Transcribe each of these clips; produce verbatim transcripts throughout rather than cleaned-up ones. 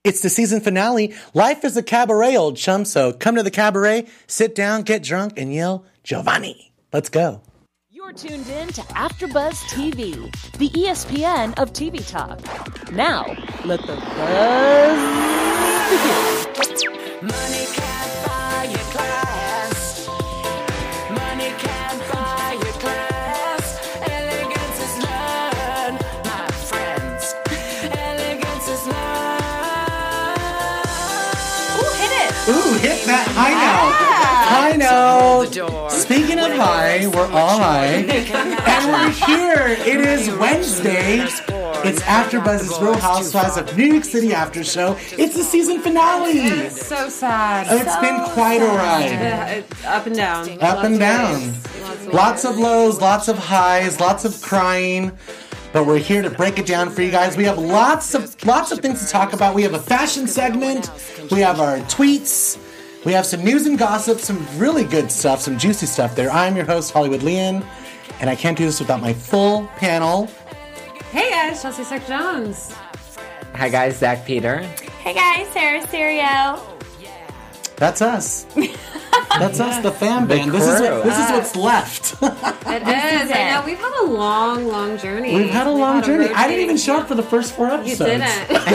It's the season finale. Life is a cabaret, old chum, so come to the cabaret, sit down, get drunk, and yell, Giovanni. Let's go. You're tuned in to AfterBuzz T V, the E S P N of T V talk. Now, let the buzz begin. Money can't buy your class. Money can't buy your class. Elegance is learned, my friends. Elegance is learned. Ooh, hit it. Ooh, hit that high note. High note. Speaking of high, we're all high. And we're here. It is Wednesday. It's AfterBuzz's Real Housewives of New York City after show. It's the season finale. It's so sad. It's so been quite a ride. sad. It's up and down. Up Lots and of down. ways. Lots of, Lots of lows, lots of highs, lots of crying. But we're here to break it down for you guys. We have lots of lots of things to talk about. We have a fashion segment. We have our tweets. We have some news and gossip, some really good stuff, some juicy stuff there. I'm your host, Hollywood Leon, and I can't do this without my full panel. Hey guys, Chelsea Sec Jones. Hi guys, Zach Peter. Hey guys, Sarah Serio. That's us. That's us, the fan band. This is what, this is what's left. It is. I know we've had a long, long journey. We've had a long had a journey. I didn't even rotating- show up for the first four You episodes. didn't.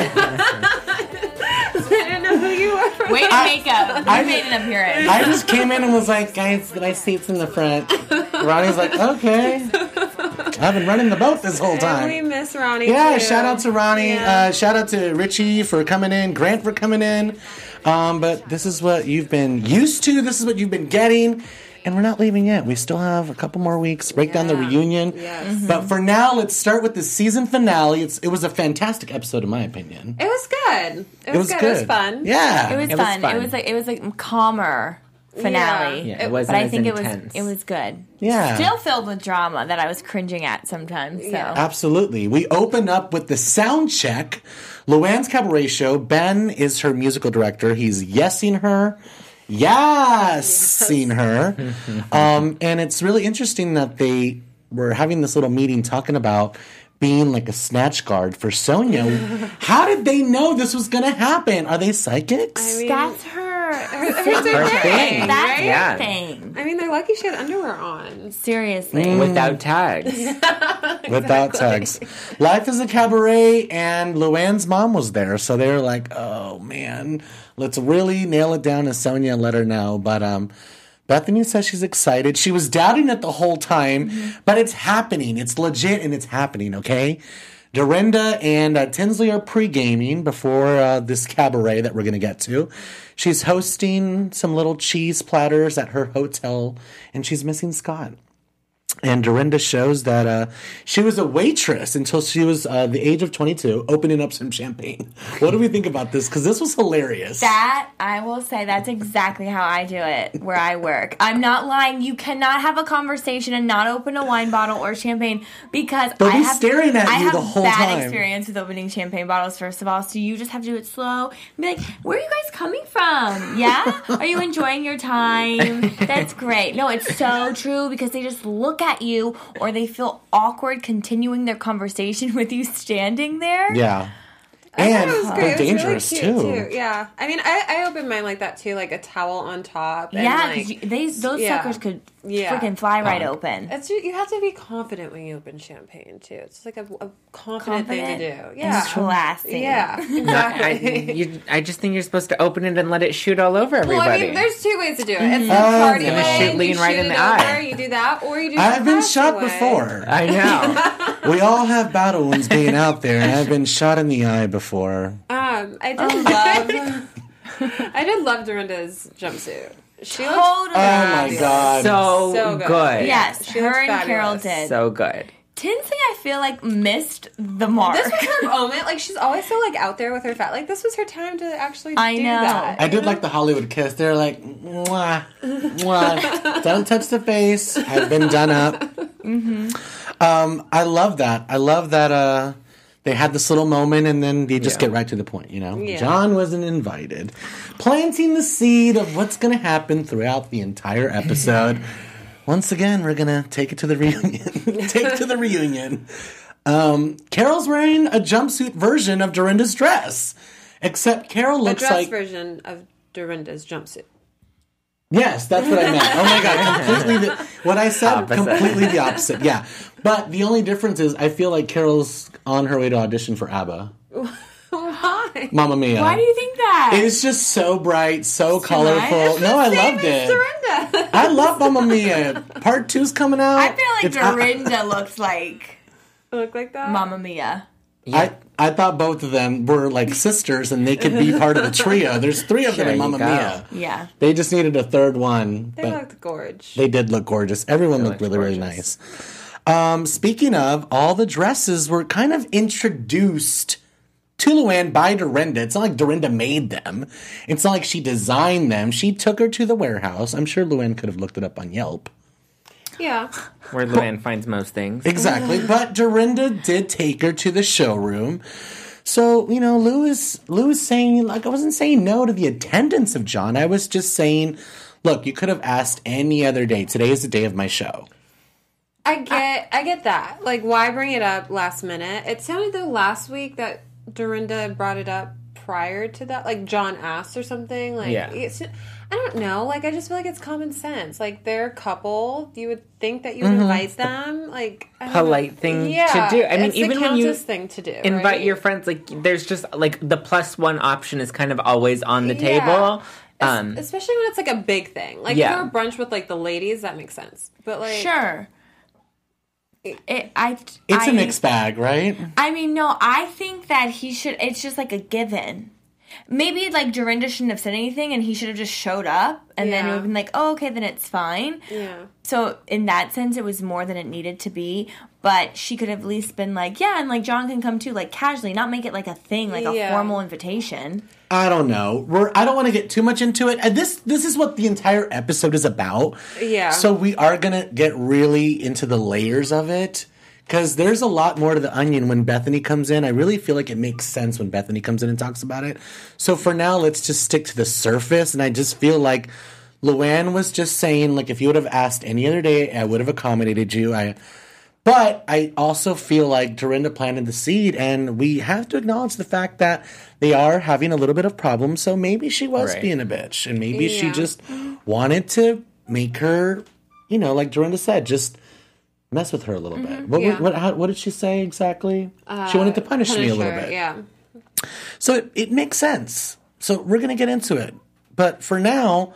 I didn't know who you were. Way to I- make up. I- You made an appearance. I just came in and was like, guys, my seat's in the front. Ronnie's like, okay. I've been running the boat this whole And we time. miss Ronnie. Yeah, too. shout out to Ronnie. Yeah. Uh, shout out to Richie for coming in. Grant for coming in. Um, but this is what you've been used to. This is what you've been getting. And we're not leaving yet. We still have a couple more weeks. Break down the Yeah. reunion. Yes. Mm-hmm. But for now, let's start with the season finale. It's, it was a fantastic episode, in my opinion. It was good. It was, It was good. good. It was fun. Yeah. It was It was fun. fun. It was like it was like calmer finale. Yeah, it It- wasn't But I as think intense. it was it was good. Yeah. Still filled with drama that I was cringing at sometimes. So Yeah. Absolutely. We open up with the sound check. Luann's cabaret show. Ben is her musical director. He's yesing her. Yes, seeing her. um, and it's really interesting that they were having this little meeting talking about being like a snatch guard for Sonia. How did they know this was going to happen? Are they psychics? I mean, that's her. Her, Her thing. thing, That's right? Yeah. her thing. I mean, they're lucky she had underwear on. Seriously. Mm. Without tags. Without tags. Life is a cabaret, and Luann's mom was there, so they were like, "Oh man, let's really nail it down to Sonia and let her know." But um, Bethany says she's excited. She was doubting it the whole time, but it's happening. It's legit, and it's happening. Okay. Dorinda and uh, Tinsley are pre-gaming before uh, this cabaret that we're going to get to. She's hosting some little cheese platters at her hotel, and she's missing Scott. And Dorinda shows that uh, she was a waitress until she was uh, the age of twenty-two, opening up some champagne. What do we think about this? Because this was hilarious. That, I will say, that's exactly how I do it where I work. I'm not lying. You cannot have a conversation and not open a wine bottle or champagne because They'll I be have, staring at I you have the whole bad time. experience with opening champagne bottles, first of all, so you just have to do it slow and be like, where are you guys coming from? Yeah? Are you enjoying your time? That's great. No, it's so true because they just look at you or they feel awkward continuing their conversation with you standing there. Yeah. I thought And it was great. they're It was really dangerous, cute, too. Yeah. I mean, I, I opened mine like that, too. Like a towel on top. And Yeah, like, because they those yeah. suckers could Yeah. freaking fly right open. It's you have to be confident when you open champagne too. It's like a, a confident, thing to Confident do. Yeah, and classy. yeah, No, I, exactly. you, I just think you're supposed to open it and let it shoot all over everybody. well, I mean, there's two ways to do it. It's the Oh, party yeah. way. Gonna shoot you Lean right shoot in it the over, eye. You do that, or you do. I've the been classy shot way. before. I know. We all have battle wounds being out there, and I've been shot in the eye before. Um, I Oh. did love. I did love Dorinda's jumpsuit. She looked Totally. Oh my fabulous. god. So, So good. good. Yes, She her looks and Carol fabulous. did. So good. Tinsley, I feel like, missed the mark. This was her moment. Like she's always so like out there with her fat. Like this was her time to actually I do know. that. I did like the Hollywood kiss. They're like, mwah, mwah. Don't touch the face. I've been done up. Mm-hmm. Um, I love that. I love that uh, they had this little moment and then they just Yeah. get right to the point, you know? Yeah. John wasn't invited. Planting the seed of what's going to happen throughout the entire episode. Once again, we're going to take it to the reunion. take it to the reunion. Um, Carol's wearing a jumpsuit version of Dorinda's dress. Except Carol A looks dress like version of Dorinda's jumpsuit. yes, that's what I meant. Oh my god, completely the, what I said Opposite. completely the opposite. Yeah, but the only difference is I feel like Carol's on her way to audition for ABBA. Why? Mamma Mia. Why do you think that? It's just so bright, so too colorful. much. No, I Same loved as it. Dorinda. I love Mamma Mia. Part two's coming out. I feel like It's out- Dorinda looks like Look like that. Mamma Mia. I, I thought both of them were like sisters and they could be part of a trio. There's three of them There in you Mamma go. Mia. Yeah. They just needed a third one. They but looked gorge. they did look gorgeous. Everyone looked looked really, really gorgeous. nice. Um, speaking of, all the dresses were kind of introduced to Luann by Dorinda. It's not like Dorinda made them. It's not like she designed them. She took her to the warehouse. I'm sure Luann could have looked it up on Yelp. Yeah. Where Luann finds most things. Exactly. But Dorinda did take her to the showroom. So, you know, Lou is, Lou is saying, like, I wasn't saying no to the attendance of John. I was just saying, look, you could have asked any other day. Today is the day of my show. I get I get that. Like, why bring it up last minute? It sounded though last week that Dorinda brought it up prior to that. Like, John asked or something. Like, Yeah. it's, I don't know. Like, I just feel like it's common sense. Like, they're a couple. You would think that you would invite them. Like, I don't know. Polite thing to Yeah, do. I mean, it's even the when you Countess thing to do. invite right? your friends, like there's just like the plus one option is kind of always on the Yeah. table. Es- Um, especially when it's like a big thing. Like, Yeah. if you're a brunch with like the ladies, that makes sense. But like, Sure. It, I, It's I, a mixed bag, right? I mean, no, I think that he should, it's just like a given. Maybe like Dorinda shouldn't have said anything and he should have just showed up and then it would Yeah. have been like, oh, okay, then it's fine. yeah. So in that sense, it was more than it needed to be. But she could have at least been like, yeah, and like John can come too, like casually, not make it like a thing, like a Yeah. formal invitation. I don't know. We're, I don't want to get too much into it. And this this is what the entire episode is about. Yeah. So we are going to get really into the layers of it. Because there's a lot more to the onion when Bethany comes in. I really feel like it makes sense when Bethany comes in and talks about it. So for now, let's just stick to the surface. And I just feel like Luann was just saying, like, if you would have asked any other day, I would have accommodated you. I, but I also feel like Dorinda planted the seed. And we have to acknowledge the fact that they are having a little bit of problems. So maybe she was Right. being a bitch. And maybe she Yeah. just wanted to make her, you know, like Dorinda said, just mess with her a little bit. What, yeah. what, how, what did she say exactly? she wanted to punish, me a little Punisher, bit. Yeah. So it, it makes sense. So we're going to get into it. But for now,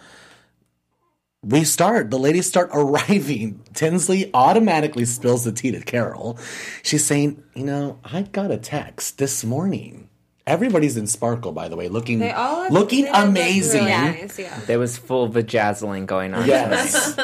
we start. The ladies start arriving. Tinsley automatically spills the tea to Carol. She's saying, you know, I got a text this morning. Everybody's in sparkle, by the way, looking They all look- looking they look amazing. Really nice, yeah. there was full vajazzling going on. Yes.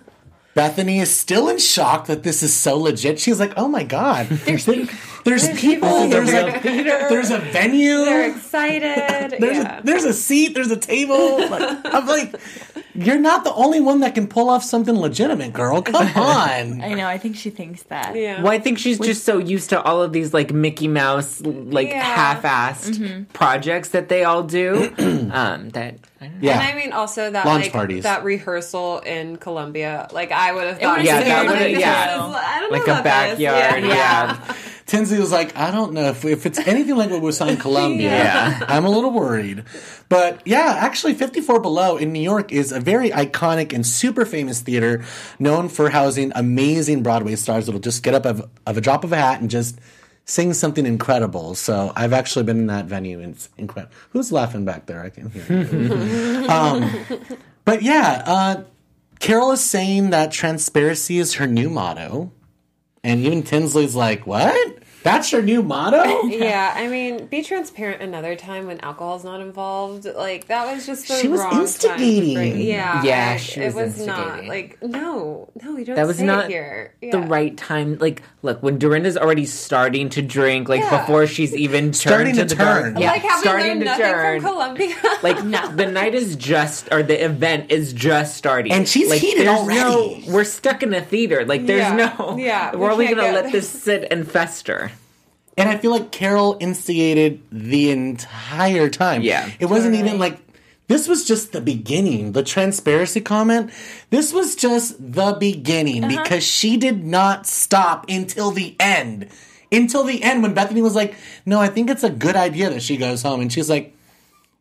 Bethany is still in shock that this is so legit. She's like, "Oh my god, there's, there's, people. There's like, there's a venue. They're excited. There's yeah. a, there's a seat. There's a table." Like, I'm like, you're not the only one that can pull off something legitimate, girl. Come on. I know, I think she thinks that. yeah. Well, I think she's just so used to all of these like Mickey Mouse, like Yeah. half-assed projects that they all do. um, that I don't know. Yeah. And I mean, also that Launch like parties. that rehersal in Columbia, like I would have thought, would've Yeah, scared that me would've- too. yeah. I don't know like a about backyard. This. Yeah. Tinsley was like, I don't know if if it's anything like what we saw in Columbia. Yeah. I'm a little worried. But yeah, actually, fifty-four Below in New York is a very iconic and super famous theater known for housing amazing Broadway stars that'll just get up of, of a drop of a hat and just sing something incredible. So I've actually been in that venue and it's incredible. Who's laughing back there? I can hear. um, but yeah, uh, Carol is saying that transparency is her new motto. And even Tinsley's like, what? That's your new motto? Yeah, I mean, be transparent another time when alcohol's not involved. Like that was just the She was wrong time to instigating. bring- Yeah, Yeah, I- she it was was not instigating. like no, no, you don't. That was say not it here. the Yeah. right time. Like, look, when Dorinda's already starting to drink, like Yeah. before she's even turned Starting to, to the turn. dark, yeah, Like having starting learned to nothing turn. from Columbia. Like the night is just, or the event is just starting, And she's like, heated there's already. No, we're stuck in a theater. Like, there's Yeah. no. Yeah, we We're only can't gonna get- let this sit and fester. And I feel like Carol instigated the entire time. Yeah. It wasn't even like, this was just the beginning. The transparency comment, this was just the beginning because she did not stop until the end. Until the end when Bethany was like, no, I think it's a good idea that she goes home. And she's like,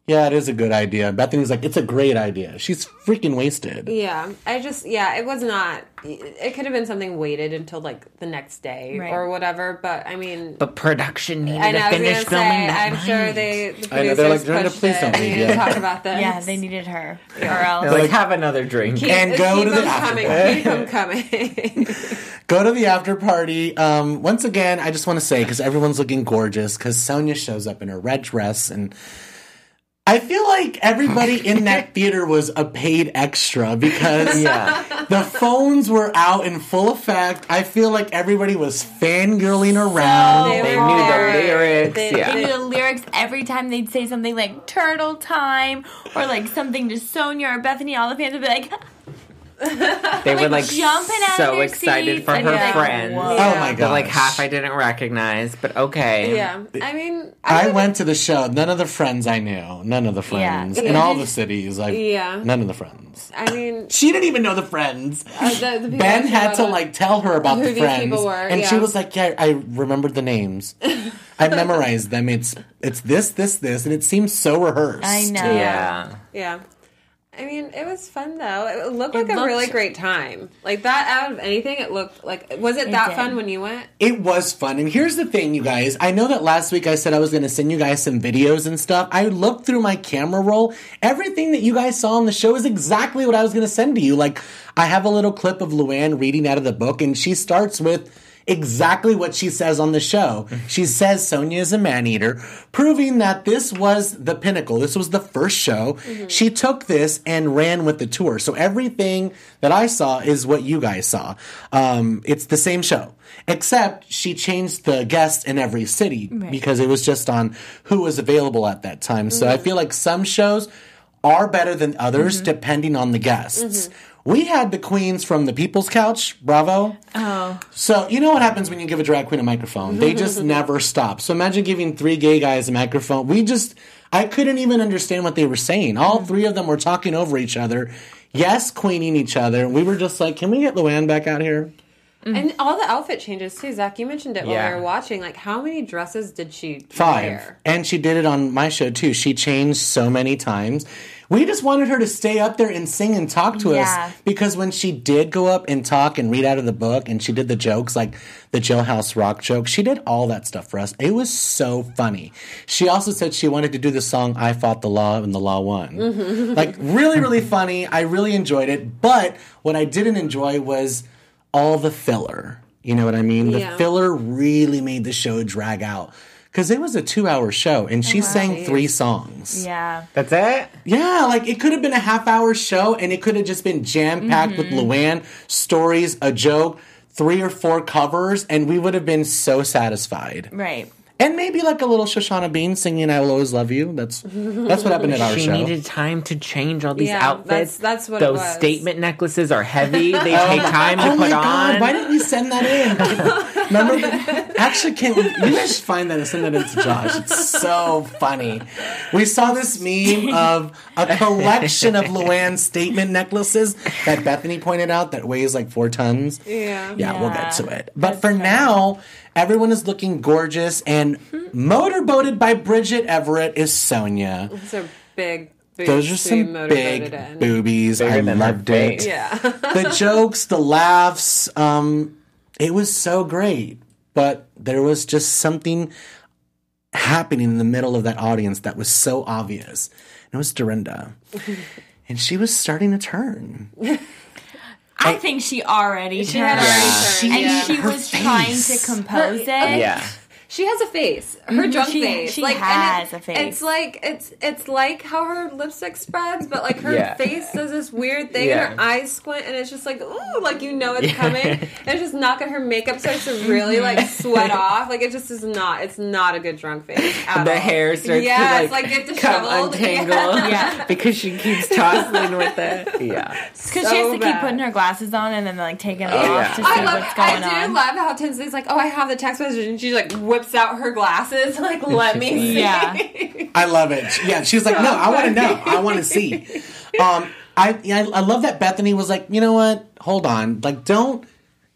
Yeah, it is a good idea. Bethany's like, it's a great idea. She's freaking wasted. Yeah, I just yeah, it was not. It could have been something waited until like the next day Right. or whatever. But I mean, But production needed I know, to I was finish gonna filming say, that I'm night. sure they the I know, producers they're like, "Brenda, pushed please it. don't We leave need yet." to talk about this. Yeah, they needed her. Or else. They're like, have another drink. Keep- And go keep to the them after coming. party. Keep them coming. Go to the after party. Um, once again, I just want to say, because everyone's looking gorgeous, because Sonia shows up in her red dress, and I feel like everybody in that theater was a paid extra because Yeah. the phones were out in full effect. I feel like everybody was fangirling around. They They were knew the very- lyrics, they- yeah. They they- knew the lyrics every time they'd say something like turtle time or like something to Sonia or Bethany. All the fans would be like, They were like jumping out of so their excited seats for and her you're like, friends. whoa. Oh my But like gosh. half I didn't recognize, but okay. Yeah, I mean, I would- went to the show. None of the friends I knew. None of the friends. In Yeah. all the cities. Like, Yeah. none of the friends. I mean, She didn't even know the friends. uh, the, the people Ben that had to showed up- like tell her about who the these friends, people were, and she yeah. was like, "Yeah, I remembered the names. I memorized them. It's it's this, this, this, and it seems so rehearsed." I know. Yeah. Yeah. I mean, it was fun though. It looked It like a looked- really great time. Like that out of anything, it looked like. Was it, It that did. fun when you went? It was fun, and here's the thing, you guys. I know that last week I said I was going to send you guys some videos and stuff. I looked through my camera roll. Everything that you guys saw on the show is exactly what I was going to send to you. Like, I have a little clip of Luann reading out of the book, and she starts with exactly what she says on the show. She says Sonia is a man-eater, proving that this was the pinnacle. This was the first show. She took this and ran with the tour. So everything that I saw is what you guys saw. Um, it's the same show, except she changed the guests in every city because it was just on who was available at that time. So I feel like some shows are better than others depending on the guests. We had the queens from the People's Couch, Bravo. Oh. So, you know what happens when you give a drag queen a microphone? They just never stop. So imagine giving three gay guys a microphone. We just, I couldn't even understand what they were saying. All three of them were talking over each other. Yes, queening each other. We were just like, can we get Luann back out here? And all the outfit changes too. Zach, you mentioned it while Yeah. we were watching. Like, how many dresses did she Five. wear? And she did it on my show too. She changed so many times. We just wanted her to stay up there and sing and talk to Yeah. us because when she did go up and talk and read out of the book and she did the jokes, like the Jailhouse Rock joke, she did all that stuff for us. It was so funny. She also said she wanted to do the song I Fought the Law and the Law Won. Like, really, really funny. I really enjoyed it. But what I didn't enjoy was all the filler. You know what I mean? The Yeah. filler really made the show drag out. Because it was a two-hour show, and she sang three songs. Yeah. That's it? Yeah, like, it could have been a half-hour show, and it could have just been jam-packed with Luann, stories, a joke, three or four covers, and we would have been so satisfied. Right. And maybe, like, a little Shoshana Bean singing I Will Always Love You. That's that's what happened at our She show. needed time to change all these Yeah, outfits. that's- that's what it Those was. statement necklaces are heavy. They take time to Oh put my god! on. Why didn't you send that in? Remember, the, actually, can you guys should find that and send that in to Josh? It's so funny. We saw this meme of a collection of Luann statement necklaces that Bethany pointed out that weighs like four tons. Yeah. Yeah, we'll get Yeah. to it. But for now, everyone is looking gorgeous, and motorboated by Bridget Everett is Sonia. Those are big boobs. Those are we some motorboated big in. boobies. Bigger I than her loved it. face. Yeah. The jokes, the laughs, um, it was so great. But there was just something happening in the middle of that audience that was so obvious. And it was Dorinda. And she was starting to turn. I think she already She turned. had already Yeah. turned. And yeah. she Her was trying face. to compose it. Yeah. She has a face, her Mhm, drunk she- face. she like, and has it- a face. It's like it's it's like how her lipstick spreads, but like her Yeah. face does this weird thing, Yeah. and her eyes squint, and it's just like ooh, like you know it's coming. And it's just not good. Her makeup starts to really like sweat off. Like it just is not. It's not a good drunk face. At The all. hair starts yeah, to like, it's like get come disheveled. untangled. Yeah. Yeah. Because she keeps tossing with it. Yeah. Because she has So to keep bad. putting her glasses on and then like taking them Oh, off yeah. to see I love. what's going I do on. love how Tinsley's like, oh, I have the text message, and she like whips out her glasses, like let me see. Yeah. I love it. Yeah, she's like, no, I want to know. I want to see. Um, I, yeah, I I love that Bethany was like, you know what? Hold on. Like, don't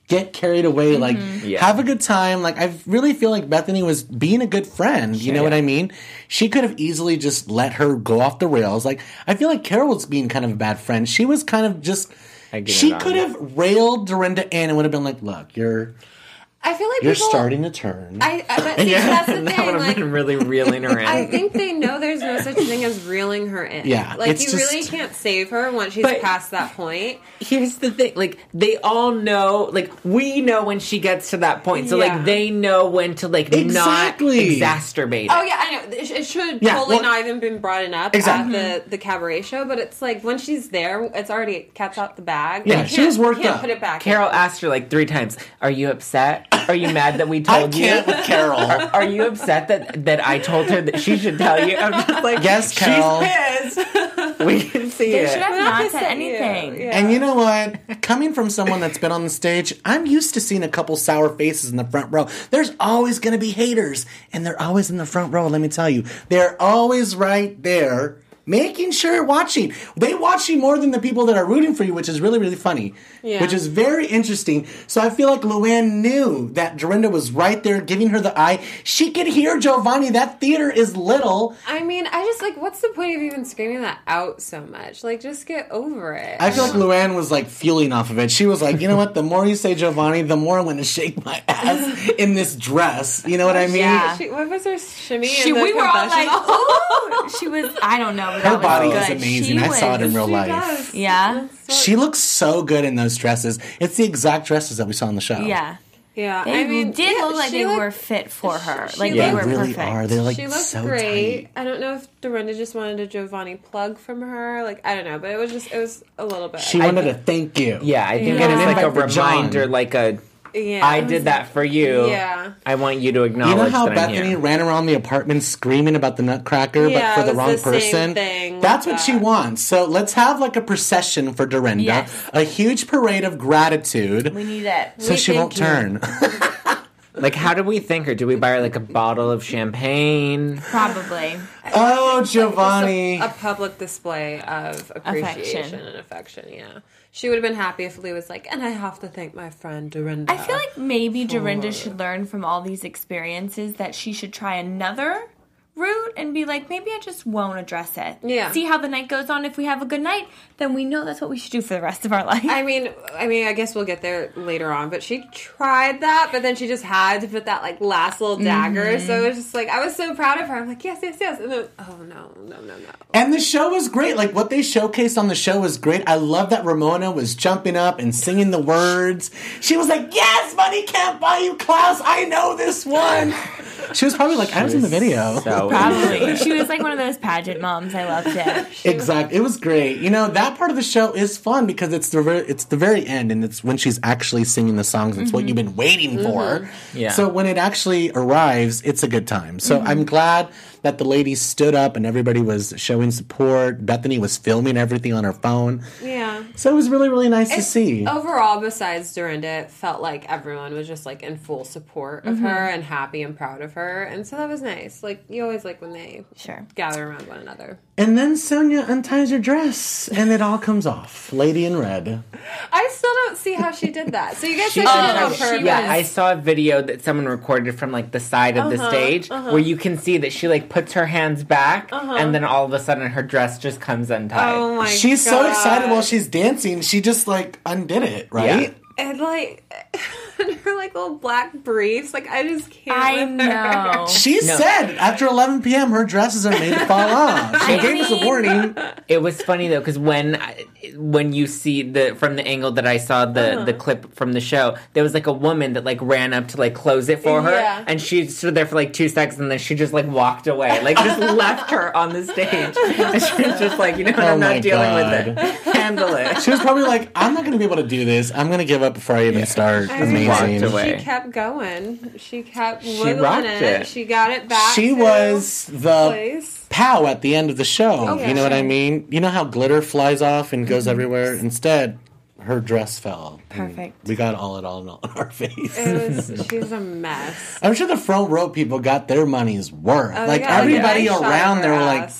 get carried away. Like, Yeah. have a good time. Like, I really feel like Bethany was being a good friend. You know what I mean? She could have easily just let her go off the rails. Like, I feel like Carol was being kind of a bad friend. She was kind of just. I get She it on could it. have railed Dorinda in and would have been like, "Look, you're I feel like you're people, starting to turn." I, I but see, Yeah, that's the that thing. would have Like, been really reeling her in. I think they know there's no such thing as reeling her in. Yeah, like it's you just- really can't save her once she's But- past that point. Here's the thing, like, they all know, like, we know when she gets to that point, so, Yeah. like, they know when to, like, Exactly. not exacerbate it. Oh yeah, I know. It, it should Yeah, totally well- not even been brought up Exactly. at the the cabaret show, but it's like when she's there, it's already cat's out the bag. Yeah, You she can't- was worked can't up. Put it back. Carol in. asked her, like, three times, are you upset? Are you mad that we I told you? can't with Carol. Are, are you upset that, that I told her that she should tell you? I'm just like, Yes, Carol. she's pissed. We can see They it. should have We're not not pissed said at you. anything. Yeah. And you know what? Coming from someone that's been on the stage, I'm used to seeing a couple sour faces in the front row. There's always going to be haters, and they're always in the front row, let me tell you. They're always right there, making sure watching. They watch you more than the people that are rooting for you, which is really, really funny. Yeah. Which is very interesting. So I feel like Luann knew that Dorinda was right there giving her the eye. She could hear Giovanni. That theater is little. I mean, I just like, what's the point of even screaming that out so much? Like, just get over it. I feel like Luann was like fueling off of it. She was like, you know what? The more you say Giovanni, the more I'm going to shake my ass in this dress. You know what I mean? Yeah. She, what was her shimmy? She, in the we were all like, confessional? "Ooh!" She was. I don't know, but Her that body was is good. amazing. She I saw it in was- real She life. does. Yeah, She looks so good in those dresses. It's the exact dresses that we saw on the show. yeah. Yeah, They I mean, did yeah, look like she they looked- were fit for her. she Like They they were really perfect. are. They're like she looked so great. tight. I don't know if Dorinda just wanted a Giovanni plug from her. Like, I don't know, but it was just, it was a little bit. She wanted to thank you. Yeah, I think Yeah. it was like a Invite for John. reminder, like a, yeah, I did that for you. Yeah. I want you to acknowledge You know how that I'm Bethany here. ran around the apartment screaming about the Nutcracker, Yeah, but for the it was wrong the same person? thing That's with what she that. wants. So let's have like a procession for Dorinda. Yes. A huge parade of gratitude. We need it. so We she won't thank you. turn. Like, how do we thank her? Do we buy her, like, a bottle of champagne? Probably. Oh, Just Giovanni. a, a public display of appreciation Affection. and affection. Yeah, she would have been happy if Lee was like, and I have to thank my friend Dorinda. I feel like maybe Dorinda should learn from all these experiences that she should try another route and be like, maybe I just won't address it. Yeah. See how the night goes on. If we have a good night, then we know that's what we should do for the rest of our life. I mean, I mean, I guess we'll get there later on, but she tried that, but then she just had to put that like last little dagger. Mm-hmm. So it was just like I was so proud of her. I'm like, yes, yes, yes. And then, oh no, no, no, no. And the show was great. Like what they showcased on the show was great. I love that Ramona was jumping up and singing the words. She was like, "Yes, money can't buy you Klaus. I know this one." She was probably like, "I was in the video." So Probably. She was like one of those pageant moms. I loved it. Exactly. It was great. You know, that part of the show is fun because it's the very, it's the very end and it's when she's actually singing the songs. It's what you've been waiting for. Yeah. So when it actually arrives, it's a good time. So I'm glad that the ladies stood up and everybody was showing support. Bethany was filming everything on her phone. Yeah. So it was really, really nice to see. Overall, besides Dorinda, it felt like everyone was just like in full support of her and happy and proud of her, and so that was nice. Like you always like when they Sure. gather around one another. And then Sonia unties her dress and it all comes off. Lady in red. I still don't see how she did that. So you guys She said she should did it on have- purpose. yeah, I saw a video that someone recorded from like the side of the stage where you can see that she like puts her hands back and then all of a sudden her dress just comes untied. Oh my She's god. so excited while she's dancing. She just like undid it, right? And like and her like little black briefs, like I just can't. I with her. know. She No. said after eleven p.m. her dresses are made to fall off. She I gave us a mean- warning. It was funny though because when I- when you see the from the angle that I saw the Uh-huh. the clip from the show, there was like a woman that like ran up to like close it for her, Yeah. and she stood there for like two seconds, and then she just like walked away, like just left her on the stage, and she was just like, you know, what, Oh I'm my not dealing God. with it, handle it. She was probably like, I'm not going to be able to do this. I'm going to give up before I even start. I mean, Amazing. walked away. She kept going. She kept She wiggling rocked it. it. She got it back. She to was the place. pow at the end of the show. yeah, you know what I sure. mean? You know how glitter flies off and goes everywhere? Instead, her dress fell. and Perfect. We got all it all on our face. It was. She's a mess. I'm sure the front row people got their money's worth. Oh, they like got, like, a everybody nice shot of around her there were like, ass.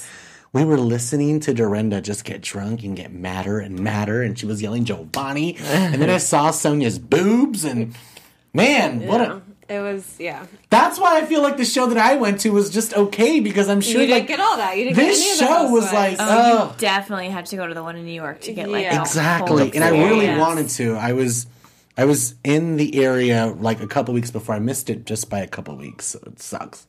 we were listening to Dorinda just get drunk and get madder and madder, and she was yelling Giovanni. And then I saw Sonia's boobs, and man, what Yeah. a... It was, yeah. That's why I feel like the show that I went to was just okay, because I'm sure You didn't like get all that. You didn't this get any of the show was housewives. like, Oh, oh, you definitely had to go to the one in New York to get like Yeah. the exactly. whole And I really experience. wanted to. I was, I was in the area like a couple weeks before. I missed it just by a couple weeks, so it sucks.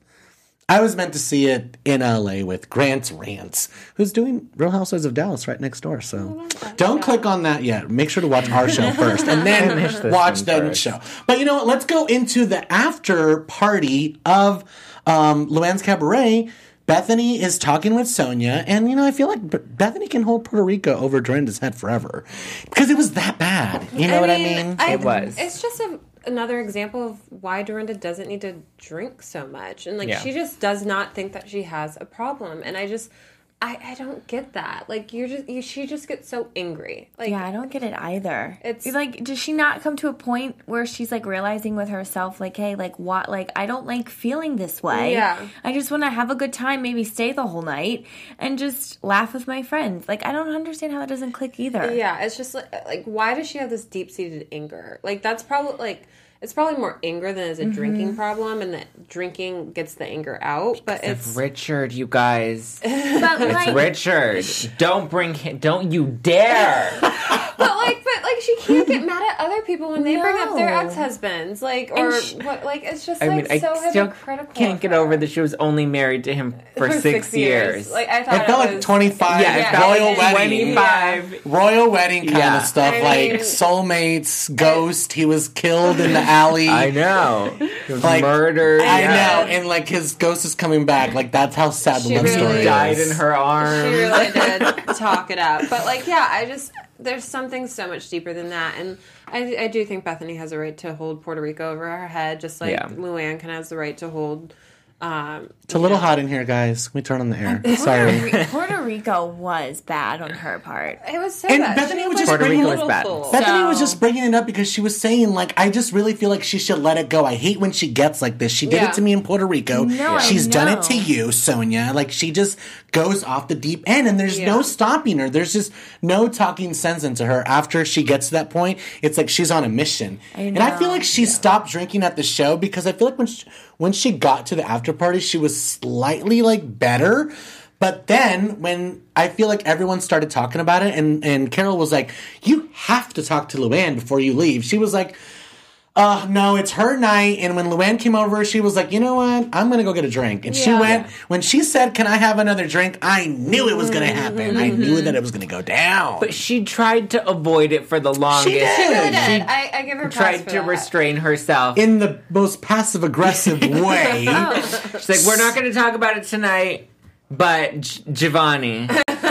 I was meant to see it in L A with Grant Rants, who's doing Real Housewives of Dallas right next door. So don't click on that yet. Make sure to watch our show first, and Finish then this watch one that first. show. But you know what? Let's go into the after party of um, Luann's Cabaret. Bethany is talking with Sonia, and you know I feel like B- Bethany can hold Puerto Rico over Dorinda's head forever because it was that bad. You know what I mean? It was. It's just a, another example of why Dorinda doesn't need to drink so much, and like Yeah. she just does not think that she has a problem, and I just, I, I don't get that. Like you're just, you, she just gets so angry. Like Yeah, I don't get it either. It's- It's like, does she not come to a point where she's like realizing with herself, like, hey, like, what, like, I don't like feeling this way. Yeah. I just want to have a good time, maybe stay the whole night and just laugh with my friends. Like, I don't understand how that doesn't click either. Yeah, it's just like, like why does she have this deep seated anger? Like that's probably like it's probably more anger than it's a drinking problem, and that drinking gets the anger out. But It's it's Richard, you guys. But It's like, Richard. Don't bring him. Don't you dare. but like but like she can't get mad at other people when they bring up their No. ex husbands, like or And sh- what? Like it's just I like mean, so I still hypocritical. can't of get her. over that she was only married to him for, For six, years. Like I thought It felt it like was, twenty-five, yeah, it Yeah, felt royal like wedding, twenty-five. royal wedding kind Yeah. of stuff, I like mean- soulmates, ghost. He was killed in the alley. I know. He was Like, murdered. I yeah. know, and like his ghost is coming back. Like that's how sad the She love really story Died is. in her arms. She really did talk it up. But like, yeah, I just there's something so much deeper than that, and I, I do think Bethany has a right to hold Puerto Rico over her head, just like Yeah. Luann can has the right to hold. Um, It's a little hot in here, guys. Can we turn on the air? Sorry. Puerto, Puerto Rico was bad on her part. it was so And bad. Bethany She was like just a bringing- little was bad. fool. Bethany was So- just bringing it up because she was saying, like, I just really feel like she should let it go. I hate when she gets like this. She did Yeah. it to me in Puerto Rico. No, I She's done it know. to you, Sonia. Like, she just goes off the deep end, and there's no Yeah. stopping her. There's just no talking sense into her. After she gets to that point, it's like she's on a mission. I And I feel know. like she stopped drinking at the show because I feel like when she, when she got to the after party, she was slightly, like, better. But then when I feel like everyone started talking about it, and, and Carol was like, you have to talk to Luann before you leave. She was like, uh, no, it's her night. And when Luann came over, she was like, you know what? I'm going to go get a drink. And she Yeah. went, when she said, can I have another drink? I knew it was going to happen. I Mm-hmm. knew that it was going to go down. But she tried to avoid it for the longest. She did. She really She did. I, I give her props Tried for to that. restrain herself. in the most passive aggressive way. She's like, we're not going to talk about it tonight, but G- Giovanni.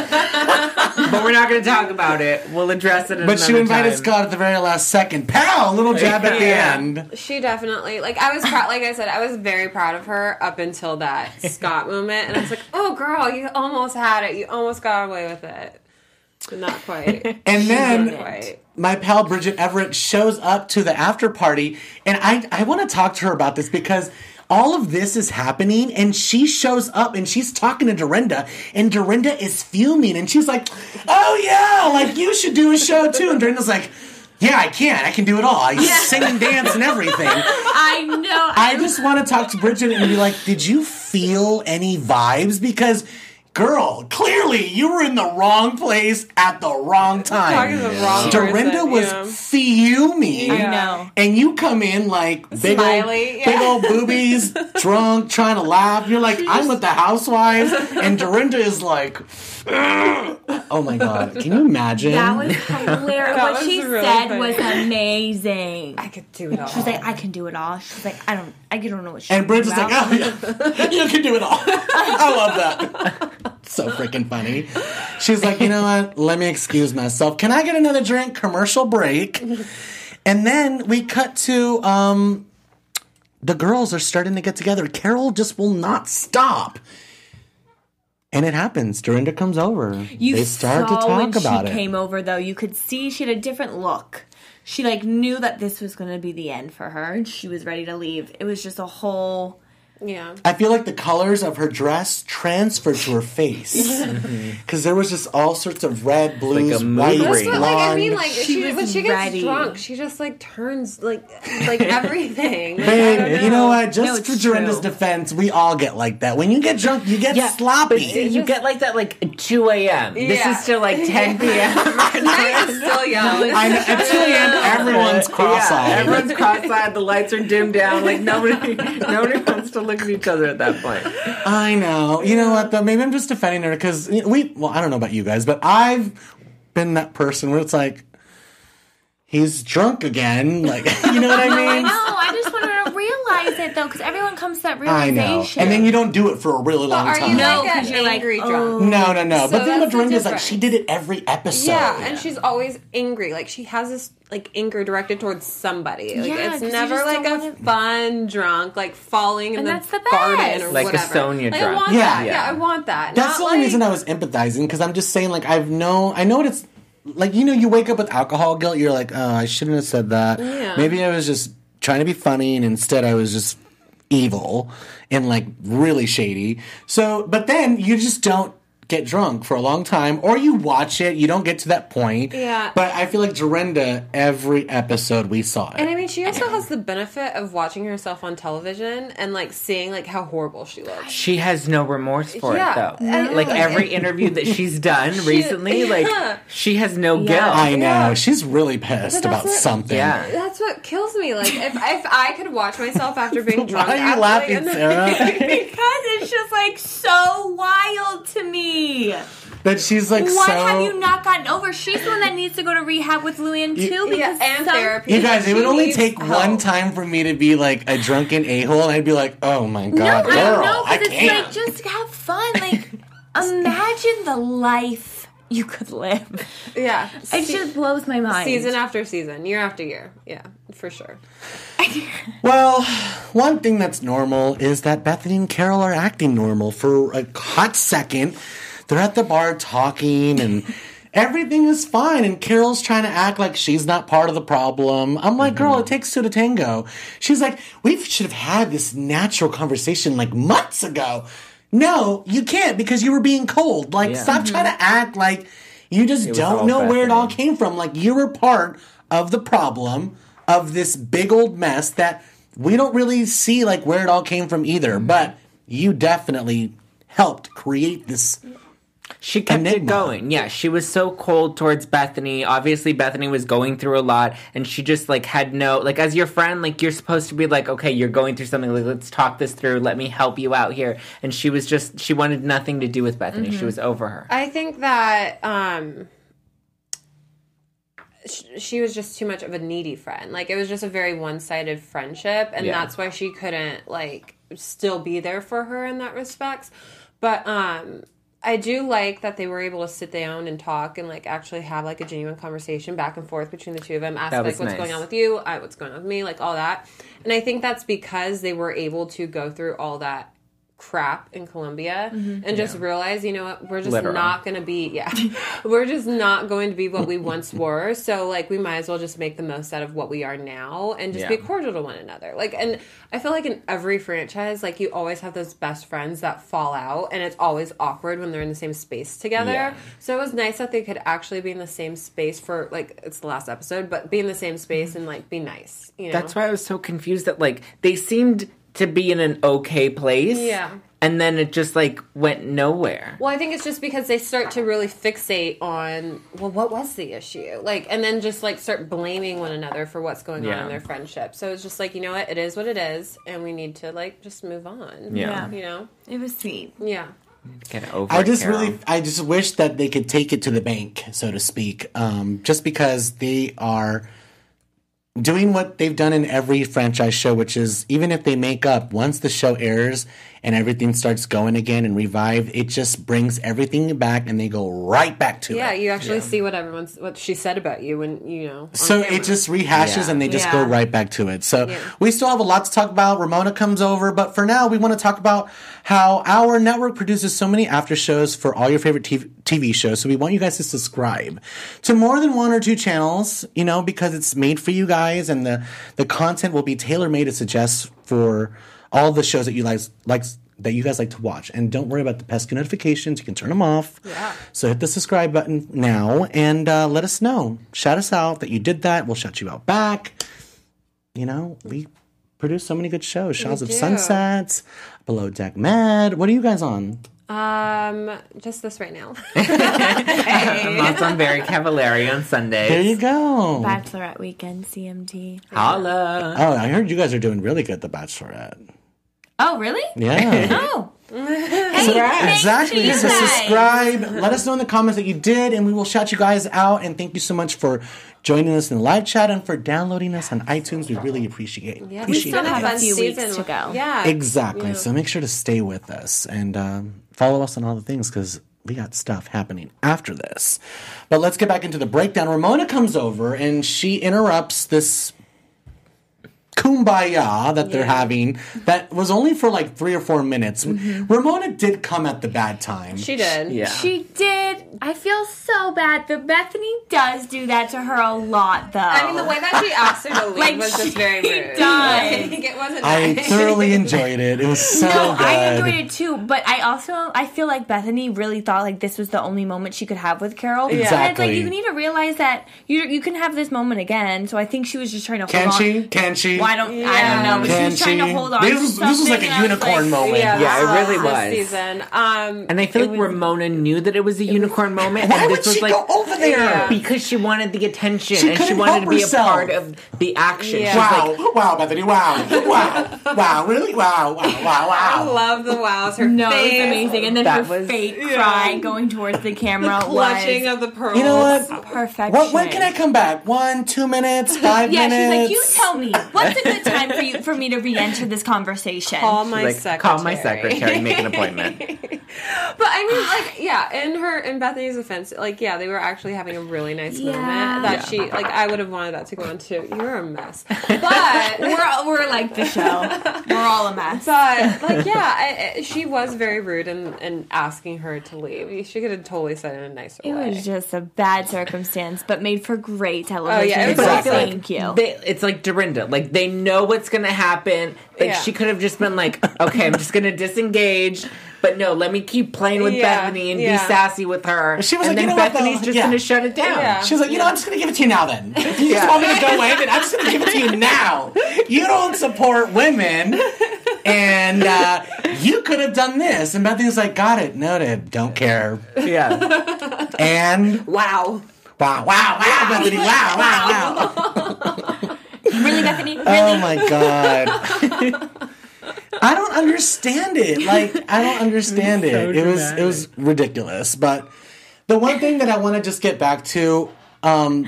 But we're not going to talk about it. We'll address it. At But she another invited time. Scott at the very last second. Pow! Little jab at the Yeah. end. She definitely like I was proud. Like I said, I was very proud of her up until that Scott moment, and I was like, "Oh, girl, you almost had it. You almost got away with it." But not quite. And Not then quite. my pal Bridget Everett shows up to the after party, and I, I want to talk to her about this because all of this is happening, and she shows up and she's talking to Dorinda, and Dorinda is fuming, and she's like, oh yeah, like you should do a show too. And Dorinda's like, yeah, I can. I can do it all. I sing and dance and everything. I know. I just want to talk to Bridget and be like, did you feel any vibes? Because, girl, clearly you were in the wrong place at the wrong time. Talking to the wrong Dorinda person, was yeah. fuming. I know. And you come in like big Smiley, old, yeah. big old boobies, drunk, trying to laugh. You're like, I'm with the housewives. And Dorinda is like, oh my God. Can you imagine? That was hilarious. That What was she really said funny. was amazing. I could do it all. She was like, I can do it all. She's like, I don't, I don't know what she's And Bridget's like, about. oh yeah, you can do it all. I love that. So freaking funny. She's like, you know what? Let me excuse myself. Can I get another drink? Commercial break. And then we cut to um, the girls are starting to get together. Carol just will not stop. And it happens. Dorinda comes over. You they start to saw talk when about she it. came over, though, you could see she had a different look. She like knew that this was going to be the end for her, and she was ready to leave. It was just a whole Yeah. I feel like the colors of her dress transferred to her face. Because there was just all sorts of red, blues, Like a mood white, ring. That's what, like, I mean, blonde. like, She she, was when she gets ready. drunk, she just, like, turns, like, like everything. Like, I Babe, don't you know what? Just No, for it's Dorinda's true. defense, we all get like that. When you get drunk, you get Yeah, sloppy. But see, you get like that like at two a.m. This Yeah. is still like ten p.m. Night is still young. I know, at two a.m., everyone's cross-eyed. Yeah, everyone's cross-eyed. The lights are dimmed down. Like nobody, nobody wants to look at each other at that point. I know. You know what, though? Maybe I'm just defending her because we, well, I don't know about you guys, but I've been that person where it's like, he's drunk again. Like, you know what I I mean? know. I just want her to realize it though, because everyone comes to that I realization. know. And then you don't do it for a really long Are time. you No, like 'cause an you're like, angry oh. drunk? No, no, no. So but the thing about that's the Dorinda is like difference. she did it every episode. Yeah, and she's always angry. Like she has this like anger directed towards somebody. Like Yeah, 'cause it's you never just like a don't wanna- fun drunk, like falling in And the, that's the garden best. or Like a whatever. Sonia like, I drunk. want Yeah. that. Yeah. Yeah, I want that. That's Not the only like, reason I was empathizing because I'm just saying, like, I've no, I know what it's like. You know, you wake up with alcohol guilt. You're like, oh, I shouldn't have said that. Yeah. Maybe I was just trying to be funny, and instead I was just evil and like really shady. So, but then you just don't get drunk for a long time, or you watch it. You don't get to that point. Yeah. But I feel like Dorinda, every episode we saw it. And I mean, she also has the benefit of watching herself on television and like seeing like how horrible she looks. She has no remorse for Yeah. it though. And- Like every interview that she's done recently, like Yeah. she has no guilt. I know Yeah. she's really pissed But that's about what- something. Yeah. That's what kills me. Like if if I could watch myself after being drunk, Why are you actually, laughing, and then- Sarah? because it's just like so wild to me. That she's like What so. have you not gotten over? She's the one that needs to go to rehab with Luann too. You- Because Yeah, and some- therapy. You guys, it She would only needs take help. one time for me to be like a drunken a-hole, and I'd be like, oh my No, god, I girl, don't know. I Because it's can't. like just have fun. Like imagine the life you could live. Yeah, It just blows my mind. season after season, year after year. Yeah, for sure. Well, one thing that's normal is that Bethany and Carol are acting normal for a hot second. They're at the bar talking and everything is fine. And Carol's trying to act like she's not part of the problem. I'm like, girl, it takes two to tango. She's like, we should have had this natural conversation like months ago. No, you can't because you were being cold. Like, Yeah. stop trying to act like you just was don't all know where it all Bethany. came from. Like, you were part of the problem of this big old mess that we don't really see like where it all came from either. But you definitely helped create this. She kept it Enigma. going. Yeah, she was so cold towards Bethany. Obviously, Bethany was going through a lot, and she just like had no like as your friend, like you're supposed to be like, okay, you're going through something. Like, let's talk this through. Let me help you out here. And she was just she wanted nothing to do with Bethany. She was over her. I think that um, sh- she was just too much of a needy friend. Like it was just a very one-sided friendship, and Yeah. that's why she couldn't like still be there for her in that respects. But um, I do like that they were able to sit down and talk and like actually have like a genuine conversation back and forth between the two of them. Ask That like was what's nice. going on with you, I, what's going on with me, like all that. And I think that's because they were able to go through all that crap in Colombia and just realize, you know what, we're just Literal. not going to be, yeah, we're just not going to be what we once were. So like, we might as well just make the most out of what we are now and just Yeah. be cordial to one another. Like, and I feel like in every franchise, like you always have those best friends that fall out and it's always awkward when they're in the same space together. Yeah. So it was nice that they could actually be in the same space for like, it's the last episode, but be in the same space and like be nice, you know? That's why I was so confused that like they seemed to be in an okay place. Yeah. And then it just like went nowhere. Well, I think it's just because they start to really fixate on, well, what was the issue? Like, and then just like start blaming one another for what's going on Yeah. in their friendship. So it's just like, you know what? It is what it is. And we need to like just move on. Yeah. You know? It was sweet. Yeah. Get over I it, just Carol. really, I just wish that they could take it to the bank, so to speak. Um, just because they are doing what they've done in every franchise show, which is even if they make up, once the show airs and everything starts going again and revived, it just brings everything back and they go right back to Yeah. it. You actually see what everyone's, what she said about you when, you know. on So camera. it just rehashes Yeah. and they just go Yeah. right back to it. So Yeah. we still have a lot to talk about. Ramona comes over, but for now we want to talk about how our network produces so many after shows for all your favorite T V, T V shows. So we want you guys to subscribe to more than one or two channels, you know, because it's made for you guys and the, the content will be tailor-made to suggest for all the shows that you like, like that you guys like to watch. And don't worry about the pesky notifications. You can turn them off. Yeah. So hit the subscribe button now and uh, let us know. Shout us out that you did that. We'll shout you out back. You know, we produce so many good shows. Shaws of do. Sunsets, Below Deck Med. What are you guys on? Um, just this right now. I'm also on Very Cavallari on Sundays. There you go. Bachelorette weekend, C M T. Holla. Oh, I heard you guys are doing really good at The Bachelorette. Oh, really? Yeah. Oh. Congrats. Exactly. you So guys. subscribe. Let us know in the comments that you did, and we will shout you guys out. And thank you so much for joining us in the live chat and for downloading us on iTunes. We really appreciate it. Yeah, Appreciate still it. have a fun few weeks season. to go. Yeah. Exactly. So make sure to stay with us and um, follow us on all the things because we got stuff happening after this. But let's get back into the breakdown. Ramona comes over and she interrupts this kumbaya that they're having that was only for like three or four minutes. Ramona did come at the bad time. She did. Yeah. She did. I feel so bad, but Bethany does do that to her a lot, though. I mean, the way that she asked her to leave Like, was just she very rude. does. Like, it wasn't I nice. thoroughly enjoyed it. It was so No, good. I enjoyed it too, but I also I feel like Bethany really thought like this was the only moment she could have with Carol. And it's Exactly. like you need to realize that you you can have this moment again. So I think she was just trying to hold Can on. she? Can she? Well, I don't. I don't know. But she Can was trying to she? hold on. This to was- this was like a something, and I was unicorn like, moment. Yeah, Yeah, it really this was. season. Um, And I feel like was- Ramona knew that it was a unicorn moment. Why and would this was she like, go over there? Yeah. Because she wanted the attention She and she couldn't wanted help to be herself. a part of the action. Yeah. She was Wow, like, wow, Bethany, wow, wow, wow, really, wow, wow, wow, I wow. love the wows. Her No, face, it was amazing. And then That her was- fake cry going towards the camera clutching was of the pearls. You know what? perfection. What, when can I come back? One, two minutes, five Yeah, she's minutes? like, you tell me. What's a good time for you for me to re-enter this conversation? Call my like, secretary. call my secretary, make an appointment. But I mean, like, yeah, in her, in Bethany's offense, like, yeah, they were actually having a really nice Yeah. moment that Yeah. she, like, I would have wanted that to go on too. You're a mess. But, we're we're like the show. We're all a mess. but, like, yeah, I, I- she was very rude in, in asking her to leave. She could have totally said it in a nicer It way. was just a bad circumstance, but made for great television. Oh, yeah, it was so awesome. thank you. They, it's like Dorinda. Like, they know what's going to happen. Like, Yeah. she could have just been like, okay, I'm just going to disengage. But no, let me keep playing with Yeah, Bethany and yeah. be sassy with her. She was and like, then you know what, Bethany's though? just Yeah. going to shut it down. Yeah. She was like, you know, I'm just going to give it to you now then. If you just Yeah. want me to go away, then I'm just going to give it to you now. You don't support women, and uh, you could have done this. And Bethany's like, got it, noted, don't care. Yeah. And Wow. wow, wow, wow, Bethany, wow, wow, wow. Really, Bethany? Really? Oh my God. I don't understand it. Like, I don't understand it. so It was it was ridiculous. But the one thing that I want to just get back to, um,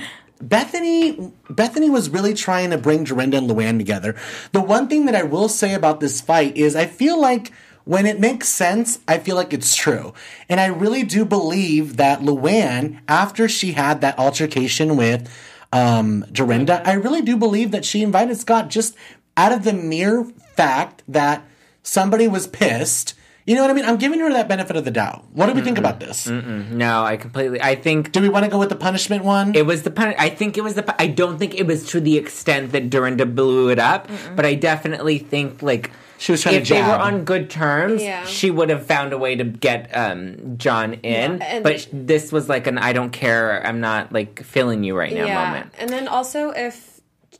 Bethany Bethany was really trying to bring Dorinda and Luann together. The one thing that I will say about this fight is I feel like when it makes sense, I feel like it's true. And I really do believe that Luann, after she had that altercation with um, Dorinda, I really do believe that she invited Scott just out of the mere fact that somebody was pissed. You know what I mean? I'm giving her that benefit of the doubt. What do we think about this? No, I completely. I think Do we want to go with the punishment one? it was the pun. I think it was the. pu- I don't think it was to the extent that Dorinda blew it up, but I definitely think like She was trying if to they were jab. on good terms, Yeah. she would have found a way to get um, John in. Yeah, and- but sh- this was like an I don't care. I'm not like feeling you right now moment. And then also, if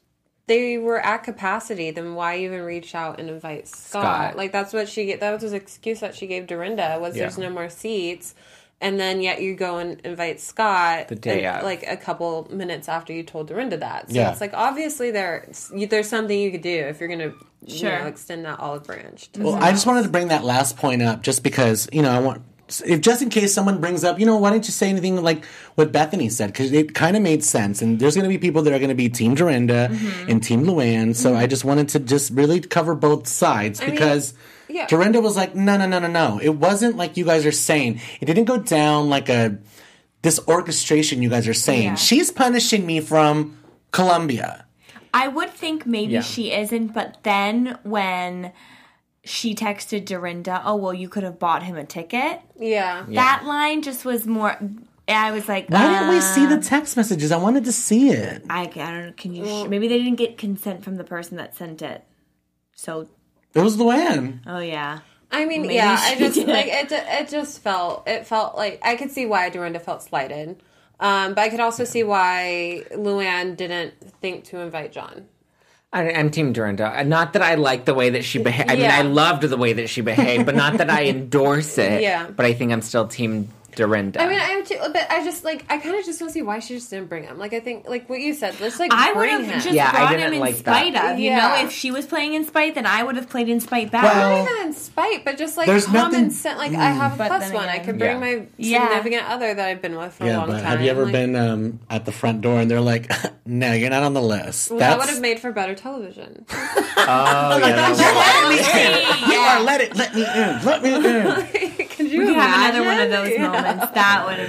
they were at capacity, then why even reach out and invite Scott? Scott. Like, that's what she, that was his excuse that she gave Dorinda, was there's Yeah. no more seats. And then yet you go and invite Scott The day and, of. like a couple minutes after you told Dorinda that. So Yeah. it's like obviously there's there's something you could do if you're gonna Sure. you know, extend that olive branch. To Well, I just wanted to bring that last point up just because, you know, I want, if just in case someone brings up, you know, why didn't you say anything like what Bethany said? Because it kind of made sense. And there's going to be people that are going to be Team Dorinda and Team Luann. So I just wanted to just really cover both sides mean, because yeah. Dorinda was like, no, no, no, no, no. It wasn't like you guys are saying. It didn't go down like a, this orchestration you guys are saying. Yeah. She's punishing me from Colombia. I would think maybe Yeah. she isn't, but then when she texted Dorinda, oh, well, you could have bought him a ticket. yeah. That line just was more. I was like, Why didn't we uh, see the text messages? I wanted to see it. I, I don't know. Can you? sh- maybe they didn't get consent from the person that sent it. So It was Luann. Oh yeah. I mean, Maybe yeah, she I just did. like it. ju- It just felt. It felt like I could see why Dorinda felt slighted, um, but I could also see why Luann didn't think to invite John. I, I'm Team Dorinda. Not that I like the way that she behaved. I mean, Yeah. I loved the way that she behaved, but not that I endorse it. Yeah. But I think I'm still Team Dorinda. I mean, I am too, but I just like I kind of just want to see why she just didn't bring him. Like I think, like what you said, let's like I would bring have him. just Yeah, I brought didn't him in like spite that. of. You Yeah. know, if she was playing in spite, then I would have played in spite back. Well- Not even in spite, but just like There's common nothing- sense. Like I have a But plus then one. I again- could bring Yeah. my Yeah. significant other that I've been with for a Yeah, long but time. have you ever Like, been um, at the front door and they're like, no, you're not on the list. Well, that That's would have made for better television. oh, yeah, that was- You are let it let me in. Let me in. Could you We could have imagine? another one of those Yeah. moments. That would have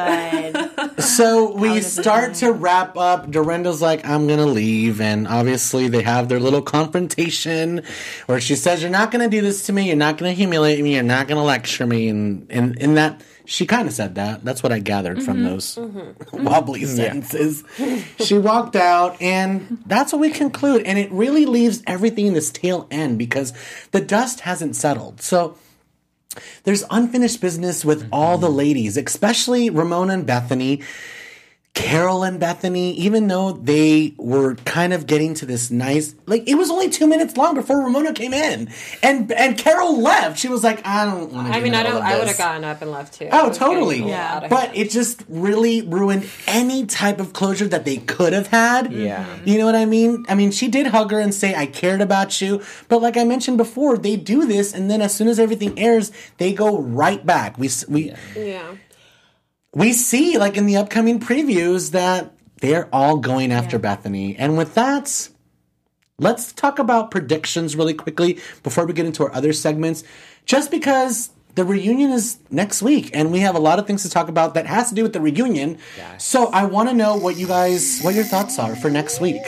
been good. So we start to wrap up. Dorinda's like, I'm going to leave. And obviously, they have their little confrontation where she says, you're not going to do this to me. You're not going to humiliate me. You're not going to lecture me. And in in that, she kind of said that. That's what I gathered from those wobbly sentences. She walked out, and that's what we conclude. And it really leaves everything in this tail end because the dust hasn't settled. So there's unfinished business with all the ladies, especially Ramona and Bethany, Carol and Bethany, even though they were kind of getting to this nice, like it was only two minutes long before Ramona came in, and and Carol left. She was like, I don't want to. I mean, I don't. I would have gotten up and left too. I Oh, was getting totally. a little Yeah. out of But hand. it just really ruined any type of closure that they could have had. Yeah. You know what I mean? I mean, she did hug her and say, I cared about you. But like I mentioned before, they do this, and then as soon as everything airs, they go right back. We, s- we, yeah. we see, like in the upcoming previews, that they're all going after Bethany. And with that, let's talk about predictions really quickly before we get into our other segments. Just because the reunion is next week, and we have a lot of things to talk about that has to do with the reunion. So I want to know what you guys, what your thoughts are for next week.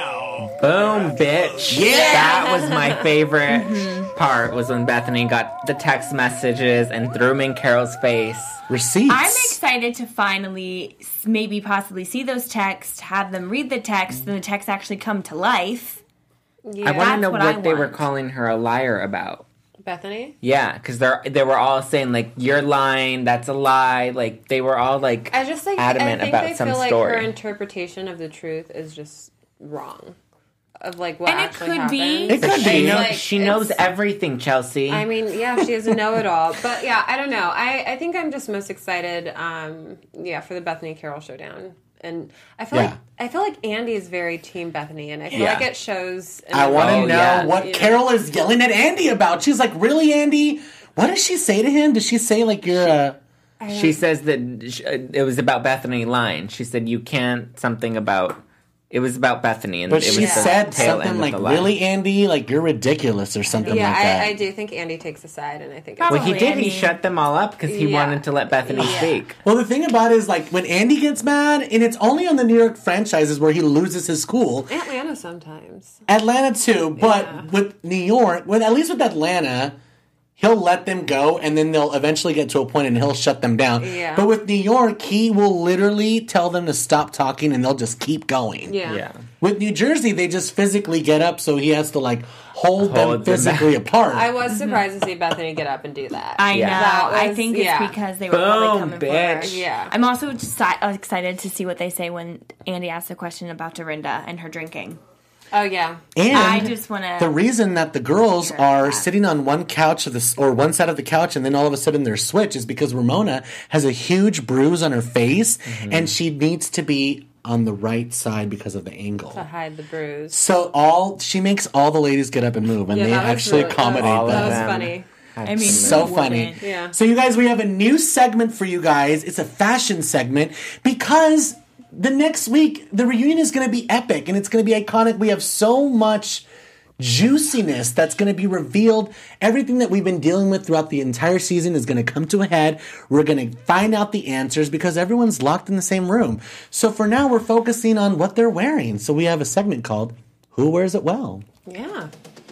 Boom, bitch. Yeah. That was my favorite part, was when Bethany got the text messages and threw them in Carol's face. Receipts. I'm excited to finally s- maybe possibly see those texts, have them read the text, and the texts actually come to life. Yeah. I want to That's know what what, I they were want. calling her a liar about. Bethany. Yeah, because they they were all saying like, "You're lying. That's a lie." Like they were all like I just like adamant I think about they some feel like story. her interpretation of the truth is just wrong. Of like what And it actually could be- happened. It could she be. knows Like, she knows it's- everything, Chelsea. I mean, yeah, she is a know-it-all. But yeah, I don't know. I, I think I'm just most excited, um, yeah, for the Bethany Carol showdown. And I feel Yeah. like I feel like Andy is very team Bethany, and I feel Yeah. like it shows. in I the want to Oh, know yeah. what Yeah. Carol is yelling at Andy about. She's like, really, Andy? What does she say to him? Does she say, like, you're a... She says that sh- it was about Bethany lying. She said you can't something about. It was about Bethany, and But it she was the said tail something end of like, the lie. really, Andy? Like, you're ridiculous or something Yeah, like that. I, I do think Andy takes a side, and I think Well, it's, he Probably, did. I he mean- shut them all up because he Yeah. wanted to let Bethany Yeah. speak. Well, the thing about it is, like, when Andy gets mad, and it's only on the New York franchises where he loses his cool. Atlanta sometimes. Atlanta, too. But Yeah. with New York, with at least with Atlanta... He'll let them go, and then they'll eventually get to a point and he'll shut them down. Yeah. But with New York, he will literally tell them to stop talking, and they'll just keep going. Yeah. Yeah. With New Jersey, they just physically get up, so he has to, like, hold, them Hold them physically apart. I was surprised to see Bethany get up and do that. I Yeah. know. That I was- think it's yeah. because they were Boom, probably coming for her. bitch. Yeah. I'm also just si- excited to see what they say when Andy asks a question about Dorinda and her drinking. Oh yeah. and I just want to. the reason that the girls Hear are that. sitting on one couch of this, or one side of the couch, and then all of a sudden they're switched is because Ramona has a huge bruise on her face, Mm-hmm. and she needs to be on the right side because of the angle. To hide the bruise. So all she makes all the ladies get up and move, and Yeah, they that was actually really- accommodate that was, them. that was them. funny. I mean, So the funny. woman. Yeah. So you guys, we have a new segment for you guys. It's a fashion segment because the next week the reunion is going to be epic and it's going to be iconic. We have so much juiciness that's going to be revealed. Everything that we've been dealing with throughout the entire season is going to come to a head. We're going to find out the answers because everyone's locked in the same room. So for now, we're focusing on what they're wearing. So we have a segment called Who Wears It Well? Yeah.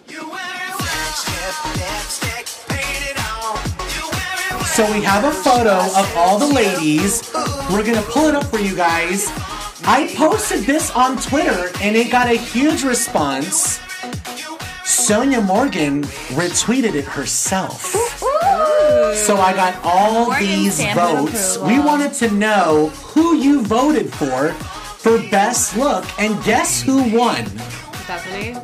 So we have a photo of all the ladies. We're going to pull it up for you guys. I posted this on Twitter and it got a huge response. Sonia Morgan retweeted it herself. So I got all Morgan these stamp of votes. approval. We wanted to know who you voted for for best look, and guess who won? Bethany.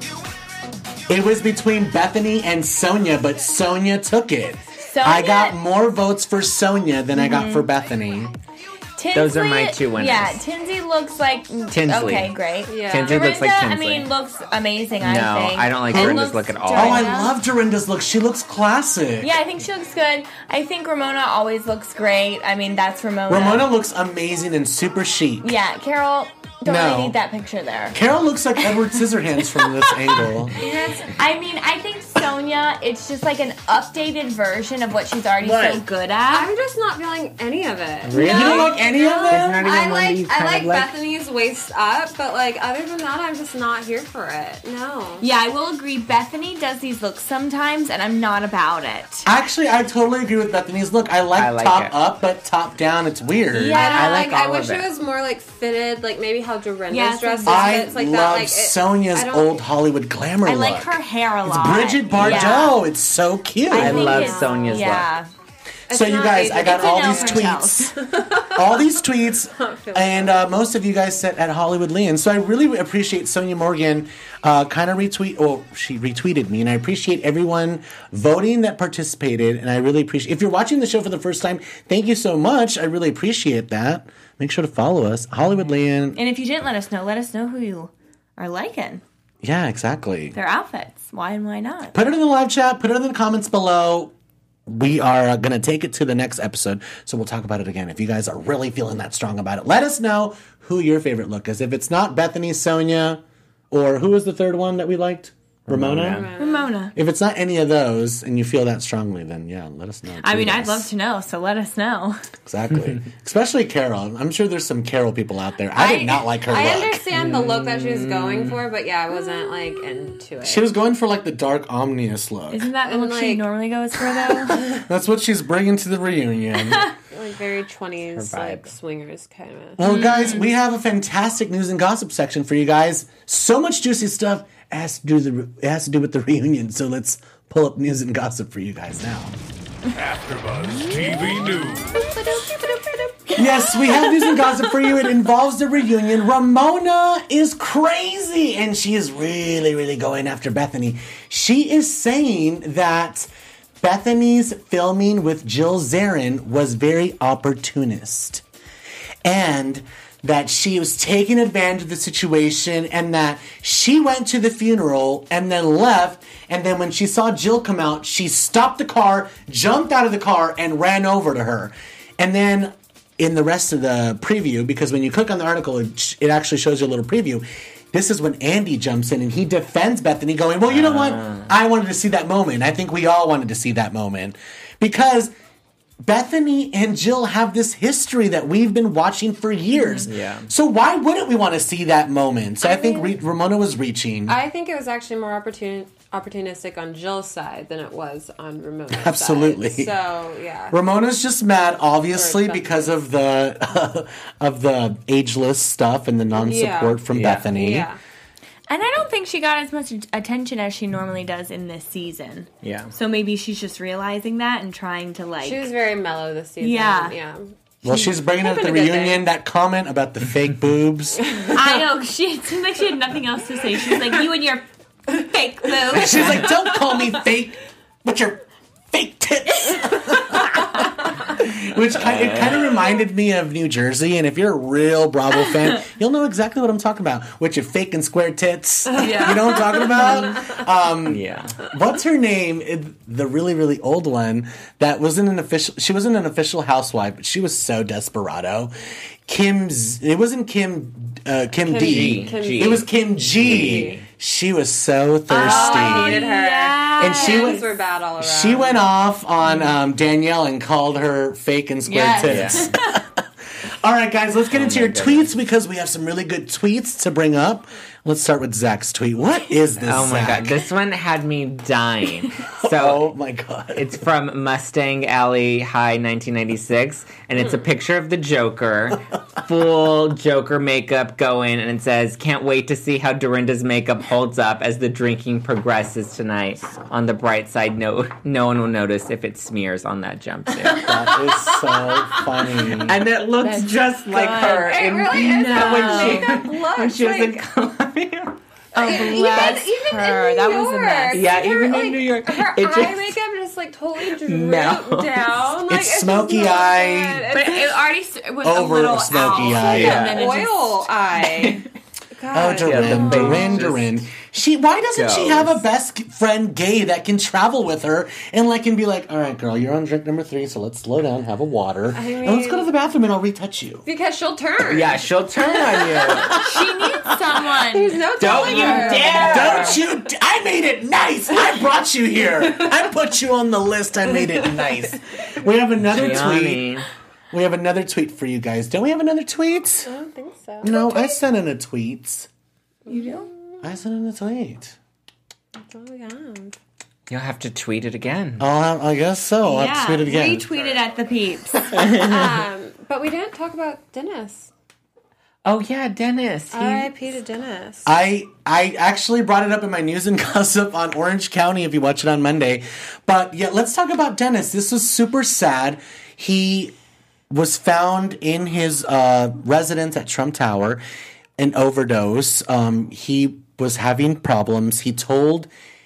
It was between Bethany and Sonia, but Sonia took it. Sonia- I got more votes for Sonia than I got Mm-hmm. for Bethany. Tinsley, Those are my two winners. Yeah, Tinsy looks like Tinsley. Okay, great. Yeah. Tinsley looks like Dorinda, Tinsley. I mean, looks amazing. I No, think. I don't like And Dorinda's looks- look at all. Oh, I Dorinda- love Dorinda's look. She looks classic. Yeah, I think she looks good. I think Ramona always looks great. I mean, that's Ramona. Ramona looks amazing and super chic. Yeah, Carol. Don't No. really need that picture there. Carol looks like Edward Scissorhands from this angle. Yes. I mean, I think Sonia, it's just like an updated version of what she's already so Right. good at. I'm just not feeling any of it. Really? You don't like any of Isn't them? that even I one that like you I kind like of like? Bethany's waist up, but like other than that, I'm just not here for it. No. Yeah, I will agree. Bethany does these looks sometimes, and I'm not about it. Actually, I totally agree with Bethany's look. I like, I like top it. up, but top down, it's weird. Yeah. I, I like like. I all wish of it. it. was more like fitted, like maybe how Dorinda's Yeah, it's dress like- I fits like love that. Like it, Sonia's I don't- old Hollywood glamour I look. like her hair a It's lot. Bridget Bardot. Yeah. It's so cute. I think love it's- Sonia's yeah. So you not guys, I ages. got It's a all no these from tweets, all these tweets, and uh, most of you guys said at Hollywood Lean. So I really appreciate Sonia Morgan uh, kind of retweet. Oh, she retweeted me, and I appreciate everyone voting that participated. And I really appreciate. If you're watching the show for the first time, thank you so much. I really appreciate that. Make sure to follow us, Hollywood Lean. And if you didn't let us know, let us know who you are liking. Yeah, exactly. Their outfits. Why and why not? Put it in the live chat. Put it in the comments below. We are uh, going to take it to the next episode, so we'll talk about it again. If you guys are really feeling that strong about it, let us know who your favorite look is. If it's not Bethany, Sonia, or who was the third one that we liked? Ramona? Ramona. Ramona. If it's not any of those and you feel that strongly, then yeah, let us know. I Tweet mean, I'd us. love to know, so let us know. Exactly. Especially Carol. I'm sure there's some Carol people out there. I, did not like her I look. understand the look that she was going for, but yeah, I wasn't like into it. She was going for like the dark ominous look. Isn't that the And, look she like- normally goes for, though? That's what she's bringing to the reunion. like very twenties, Her vibe. like swingers kind of. Well, guys, we have a fantastic news and gossip section for you guys. So much juicy stuff. It has to do the it has to do with the reunion. So let's pull up news and gossip for you guys now. AfterBuzz T V News. Yes, we have news and gossip for you. It involves the reunion. Ramona is crazy, and she is really, really going after Bethany. She is saying that Bethany's filming with Jill Zarin was very opportunist. And that she was taking advantage of the situation, and that she went to the funeral and then left, and then when she saw Jill come out, she stopped the car, jumped out of the car, and ran over to her. And then in the rest of the preview, because when you click on the article, it, it actually shows you a little preview. This is when Andy jumps in and he defends Bethany, going, well, you know what? I wanted to see that moment. I think we all wanted to see that moment. Because Bethany and Jill have this history that we've been watching for years. Yeah. So why wouldn't we want to see that moment? So I, I think mean- Re- Ramona was reaching. I think it was actually more opportun- opportunistic on Jill's side than it was on Ramona's Absolutely. side. So yeah. Ramona's just mad, obviously, Or Bethany. because of the of the ageless stuff and the non-support Yeah. from Yeah. Bethany. Yeah. And I don't think she got as much attention as she normally does in this season. Yeah. So maybe she's just realizing that and trying to, like... She was very mellow this season. Yeah. Yeah. Well, she's bringing up Hoping the a good reunion. day. That comment about the fake boobs. I know, she, it seemed like she had nothing else to say. She was like, you and your fake boobs. She's like, don't call me fake with your fake tits. Which kind, it kind of reminded me of New Jersey. And if you're a real Bravo fan, you'll know exactly what I'm talking about. With your fake and square tits. Yeah. You know what I'm talking about? Um, Yeah. What's her name? It- The really, really old one that wasn't an official. She wasn't an official housewife, but she was so desperado. Kim's. It wasn't Kim. Uh, Kim, Kim D. G. Kim G. It was Kim G. G. She was so thirsty. I hated her. And she Kims went, were bad all around. she went off on um, Danielle and called her fake and square Yes. tits. All right, guys, let's get into your tweets because we have some really good tweets to bring up. Let's start with Zach's tweet. What is this, Oh my Zach? god, this one had me dying. Oh So my god. it's from Mustang Alley High nineteen ninety-six, and it's a picture of the Joker, full Joker makeup going, and it says, "Can't wait to see how Dorinda's makeup holds up as the drinking progresses tonight. On the bright side, no, no one will notice if it smears on that jumpsuit." That is so funny. And it looks just like her. It in- really is no. how when her she, makeup looks, when she was in like- Colombia. Oh, bless even, even her. in New That York, was a mess. Yeah, her, even like, in New York. her It eye just- makeup just like totally drooped No. down. Like, It's just smoky not eye. good. But It's it already s- it was Over a little smoky out, eye, and yeah. then it just- oil eye. Oh, God. Dorin, Yeah, the Dorin, face Dorin. She, why doesn't she goes. have a best friend gay that can travel with her and like can be like, all right, girl, you're on drink number three, so let's slow down, have a water, and let's go to the bathroom and I'll retouch you. Because she'll turn. Yeah, she'll turn on you. She needs someone. There's no Don't telling you her. dare! Don't you? d- I made it nice. I brought you here. I put you on the list. I made it nice. We have another tweet. Gianni. We have another tweet for you guys. Don't we have another tweet? I don't think so. No, I sent in a tweet. You do? I sent in a tweet. That's all we have. You'll have to tweet it again. I'll have, I guess so. I'll have Yeah, to tweet it again. retweet it at the peeps. Um, but we didn't talk about Dennis. Oh yeah, Dennis. He, R I P to Dennis. I I actually brought it up in my news and gossip on Orange County if you watch it on Monday. But yeah, let's talk about Dennis. This was super sad. He was found in his uh, residence at Trump Tower, an overdose. Um, he was having problems. He told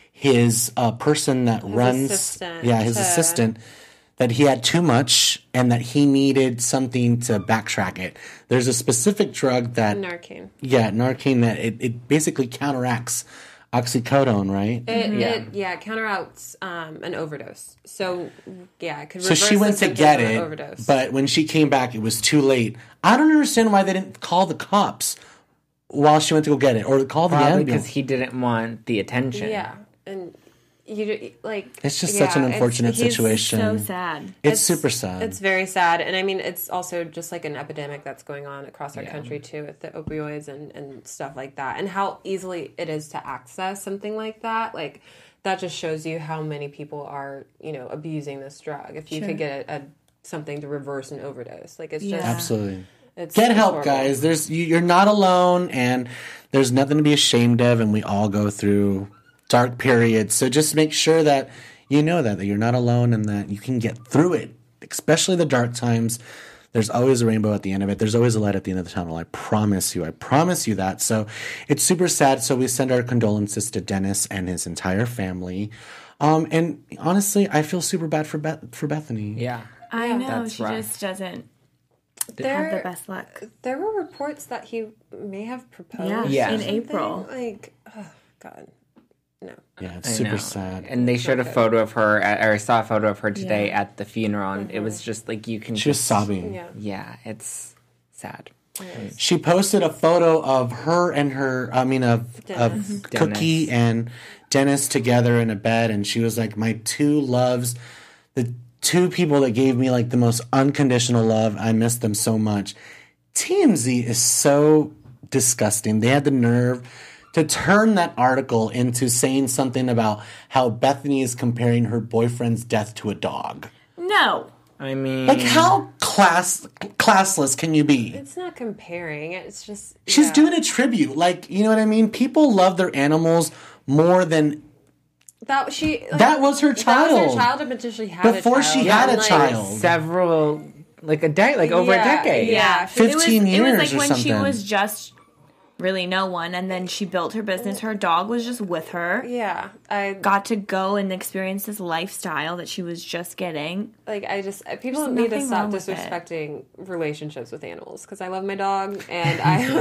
his uh, person that runs, assistant yeah, his to- assistant, that he had too much and that he needed something to backtrack it. There's a specific drug that, Narcan. yeah, Narcan, that it, it basically counteracts oxycodone, right? It, Yeah. it yeah, it counteracts um, an overdose. So yeah, it could So reverse she the went to symptoms get of an it, overdose. but when she came back, it was too late. I don't understand why they didn't call the cops while she went to go get it, or call the probably ambulance. because he didn't want the attention. yeah, and you like It's just yeah, such an it's- unfortunate he's situation. So sad. It's, super sad. It's very sad, and I mean, it's also just like an epidemic that's going on across our Yeah. country too, with the opioids and and stuff like that, and how easily it is to access something like that. Like that just shows you how many people are, you know, abusing this drug. If you Sure. could get a, a something to reverse an overdose, like it's just Yeah. Absolutely. it's Get it's help, horrible. guys. There's you, you're not alone, and there's nothing to be ashamed of, and we all go through dark periods. So just make sure that you know that that you're not alone and that you can get through it, especially the dark times. There's always a rainbow at the end of it. There's always a light at the end of the tunnel. I promise you. I promise you that. So it's super sad. So we send our condolences to Dennis and his entire family. Um, and honestly, I feel super bad for Beth- for Bethany. Yeah. I know. That's She rough. just doesn't have There, the best luck. there were reports that he may have proposed. Yeah, Yeah. in something. April. Like, oh god, no. Yeah, it's I super know. sad. And they showed a photo of her, at, or I saw a photo of her today Yeah. at the funeral, and it was just like you can. She was just, sobbing. Yeah. Yeah, it's sad. She posted a photo of her and her, I mean, of, Dennis. of Cookie and Dennis together in a bed. And she was like, my two loves, the two people that gave me like the most unconditional love. I miss them so much. T M Z is so disgusting. They had the nerve to turn that article into saying something about how Bethany is comparing her boyfriend's death to a dog. No. I mean, Like, how class classless can you be? It's not comparing. It's just She's yeah. doing a tribute. Like, you know what I mean? People love their animals more than that. She like, That was her That was child. her child, but she had Before a child. she had a And, like, child. several, like a day, like over Yeah, a decade. yeah. fifteen it was, years It was or like when something. she was just really no one, and then she built her business. Her dog was just with her. Yeah, I Got to go and experience this lifestyle that she was just getting. like. I just I- people There's need to nothing stop wrong with it. disrespecting relationships with animals because I love my dog and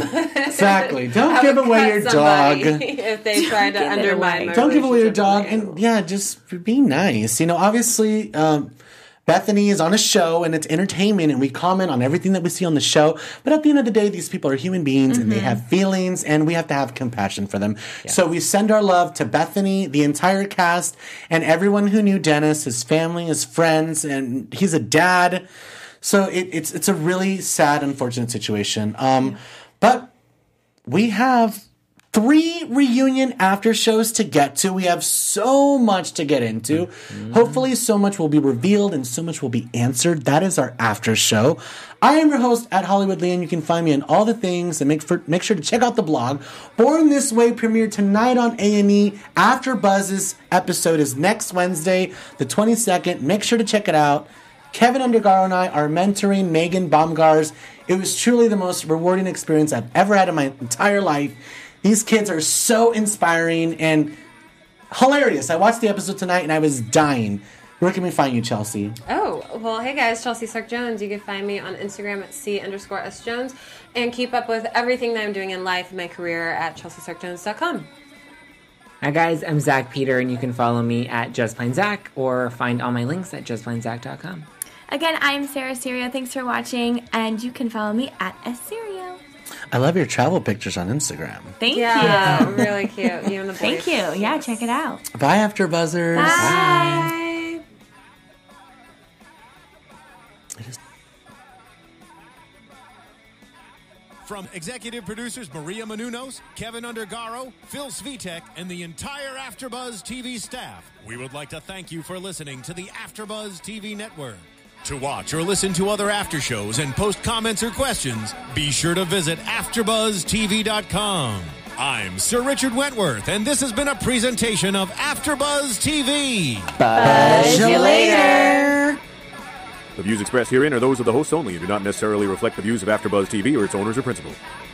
I Exactly. Don't I give would away cut your somebody dog. if they try to give it undermine. away. My Don't give away your relationship dog. with an And yeah, just be nice. You know, obviously, um, Bethany is on a show and it's entertainment and we comment on everything that we see on the show. But at the end of the day, these people are human beings and they have feelings and we have to have compassion for them. So we send our love to Bethany, the entire cast, and everyone who knew Dennis, his family, his friends, and he's a dad. So it, it's it's a really sad, unfortunate situation. Um, But we have three reunion after shows to get to. We have so much to get into. Mm-hmm. Hopefully, so much will be revealed and so much will be answered. That is our after show. I am your host at Hollywood Lee, and you can find me on all the things. And make for, make sure to check out the blog. Born This Way premiered tonight on A and E. After Buzz's episode is next Wednesday, the twenty-second. Make sure to check it out. Kevin Undergaro and I are mentoring Megan Baumgars. It was truly the most rewarding experience I've ever had in my entire life. These kids are so inspiring and hilarious. I watched the episode tonight and I was dying. Where can we find you, Chelsea? Oh, well, hey guys, Chelsea Stark Jones. You can find me on Instagram at C underscore S Jones and keep up with everything that I'm doing in life and my career at Chelsea Stark Jones dot com. Hi guys, I'm Zach Peter and you can follow me at Just Plain Zach or find all my links at just plain zach dot com. Again, I'm Sarah Serio. Thanks for watching, and you can follow me at S Serio. I love your travel pictures on Instagram. Thank Yeah, you. really cute. You and the boys. Thank you. Yeah, check it out. Bye, After Buzzers. Bye. From executive producers Maria Menounos, Kevin Undergaro, Phil Svitek, and the entire AfterBuzz T V staff, we would like to thank you for listening to the AfterBuzz T V network. To watch or listen to other after shows and post comments or questions, be sure to visit after buzz T V dot com. I'm Sir Richard Wentworth, and this has been a presentation of AfterBuzz T V. Buzz you later. The views expressed herein are those of the hosts only and do not necessarily reflect the views of AfterBuzz T V or its owners or principals.